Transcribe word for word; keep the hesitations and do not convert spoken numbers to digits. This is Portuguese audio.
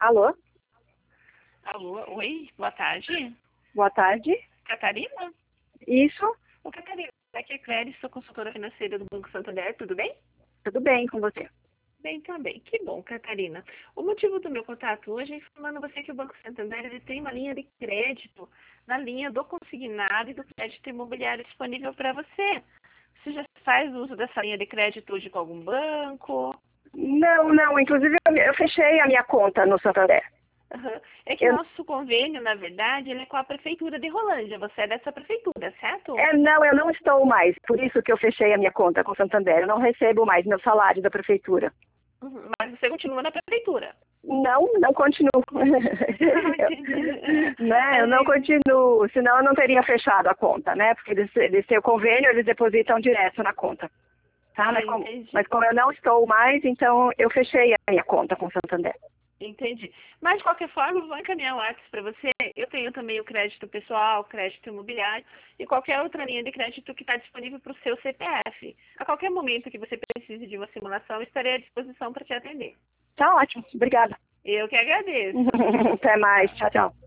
Alô? Alô, oi, boa tarde. Boa tarde. Catarina? Isso? Ô, Catarina, aqui é Cléris, sou consultora financeira do Banco Santander, tudo bem? Tudo bem com você? Bem também. Que bom, Catarina. O motivo do meu contato hoje é informando você que o Banco Santander ele tem uma linha de crédito na linha do consignado e do crédito imobiliário disponível para você. Você já faz uso dessa linha de crédito hoje com algum banco? Não, não. Inclusive, eu, eu fechei a minha conta no Santander. Uhum. É que Eu, nosso convênio, na verdade, ele é com a Prefeitura de Rolândia. Você é dessa prefeitura, certo? é, não, eu não estou mais. Por isso que eu fechei a minha conta com o Santander. Eu não recebo mais meu salário da prefeitura. Uhum. Mas você continua na prefeitura. Não, não continuo. Ah, eu, entendi. né, eu não Ai, continuo. Senão eu não teria fechado a conta, né? Porque eles, eles têm o convênio, eles depositam direto na conta. Tá? ah, Mas, como, entendi. mas como eu não estou mais, então eu fechei a minha conta com o Santander. Entendi. Mas, de qualquer forma, eu vou encaminhar o WhatsApp para você. Eu tenho também o crédito pessoal, crédito imobiliário e qualquer outra linha de crédito que está disponível para o seu C P F. A qualquer momento que você precise de uma simulação, eu estarei à disposição para te atender. Tá ótimo. Obrigada. Eu que agradeço. Até mais. Tchau, tchau.